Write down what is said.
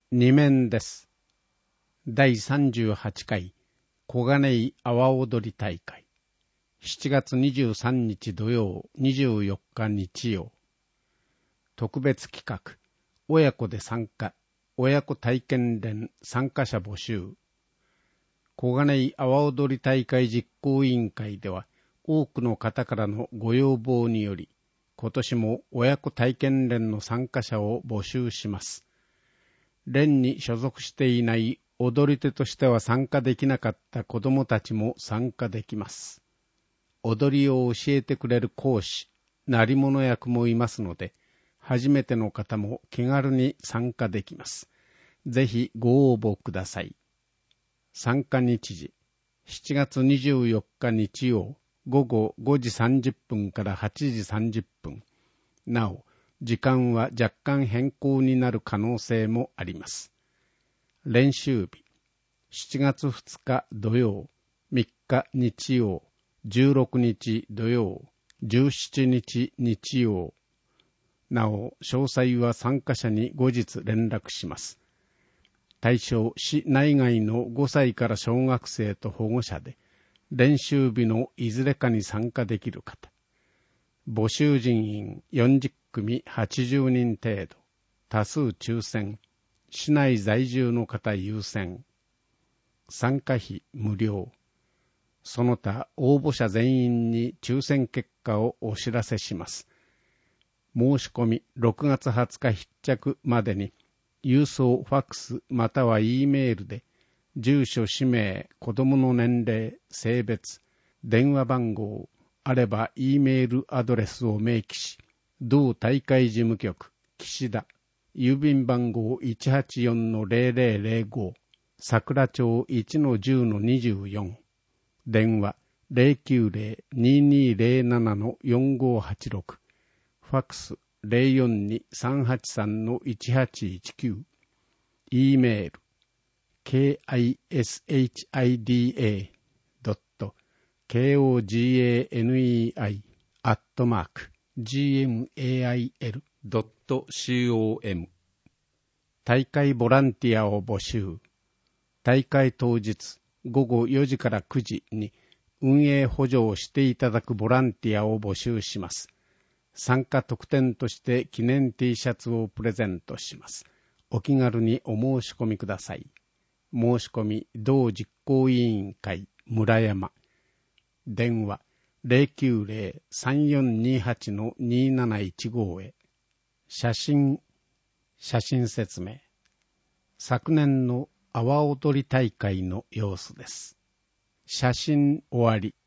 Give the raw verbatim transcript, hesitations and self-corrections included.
二面です。だいさんじゅうはちかい小金井阿波踊り大会。しちがつにじゅうさんにち土曜、にじゅうよっか日曜。特別企画、親子で参加、親子体験連参加者募集。小金井阿波踊り大会実行委員会では、多くの方からのご要望により、今年も親子体験連の参加者を募集します。連に所属していない踊り手としては参加できなかった子どもたちも参加できます。踊りを教えてくれる講師、鳴り物役もいますので、初めての方も気軽に参加できます。ぜひご応募ください。参加日時、しちがつにじゅうよっか日曜、ごごごじさんじゅっぷんからはちじさんじゅっぷん。なお、時間は若干変更になる可能性もあります。練習日、しちがつふつか土曜、みっか日曜、じゅうろくにち土曜、じゅうしちにち日曜。なお、詳細は参加者に後日連絡します。対象、市内外のごさいから小学生と保護者で、練習日のいずれかに参加できる方。募集人員よんじゅっくみはちじゅうにん程度。多数抽選。市内在住の方優先。参加費無料。その他応募者全員に抽選結果をお知らせします。申し込みろくがつはつか必着までに郵送ファックスまたは E メールで住所氏名、子どもの年齢、性別、電話番号あれば E メールアドレスを明記し、同大会事務局岸田郵便番号 いちはちよんのゼロゼロゼロご 桜町 いちのじゅうのにじゅうよん電話 ゼロきゅうゼロ ににゼロななのよんごはちろく ファックス ゼロよんに さんはちさんのいちはちいちきゅう E メール キシダ koganei アットマーク ジーエムエーアイエル ドット コム 大会ボランティアを募集。大会当日ごごよじからくじに運営補助をしていただくボランティアを募集します。参加特典として記念 T シャツをプレゼントします。お気軽にお申し込みください。申し込み同実行委員会村山。電話 ゼロきゅうゼロ さんよんにはちのになないちご へ。写真、写真説明。昨年の阿波踊り大会の様子です。写真終わり。